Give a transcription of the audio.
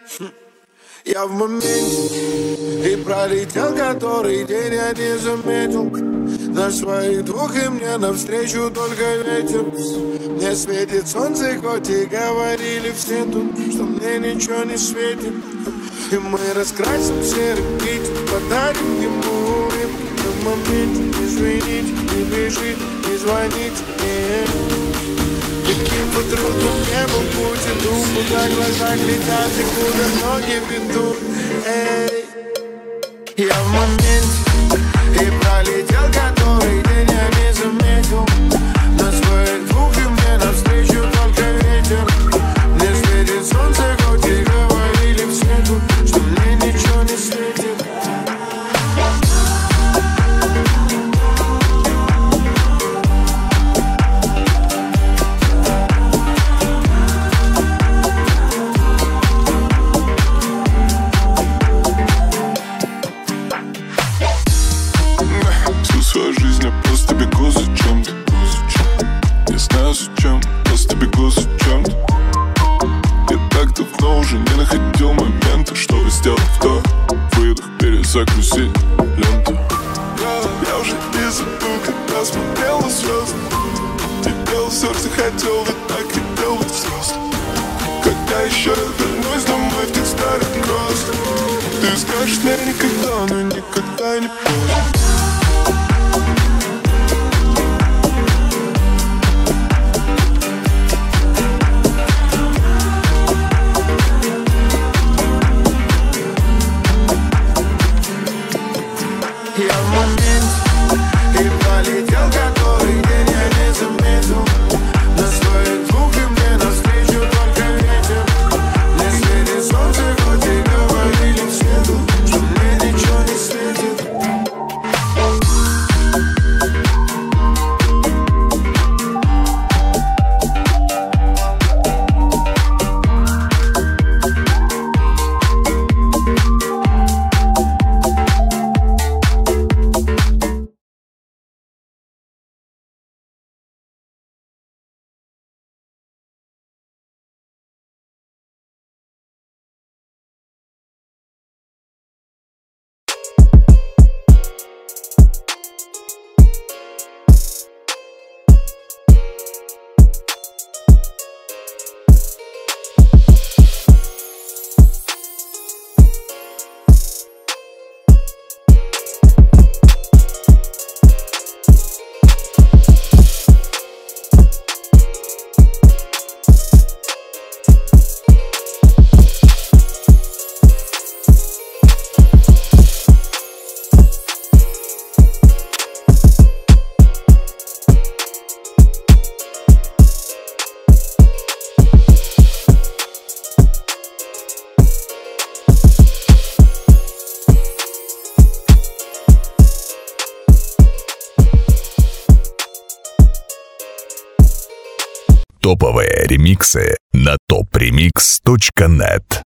Я в моменте, и пролетел который день, я не заметил. На своих двух и мне навстречу только ветер. Мне светит солнце, хоть и говорили все тут, что мне ничего не светит. И мы раскрасим серый нить, подарим ему в моменте. Не звоните, не бежите, не звоните мне. Каким бы трудным не был путь, иду, куда глаза глядят и куда ноги ведут. Эй, я в моменте, и пролетел который день, я не заметил. На своих двух и мне навстречу только ветер. Мне светит солнце, хоть и говорили все тут, что мне ничего не светит. Свою жизнь я просто бегу за чем-то. Не знаю зачем, просто бегу за чем-то. Я так давно уже не находил момента, чтобы сделать вдох, выдох, перезагрузить ленту. Я уже не забыл, когда смотрел на звезды. И делал сердце, хотел, ведь так хотел быть взрослым. Когда еще я вернусь домой в тех старых кроссах, ты скажешь мне никогда, но никогда не поздно. Я в моменте, и пролетел который день, я не заметил. На своих двух и мне навстречу только ветер. Мне светит солнце, хоть и говорили все тут, что мне ничего не светит. Топовые ремиксы на topremix.net.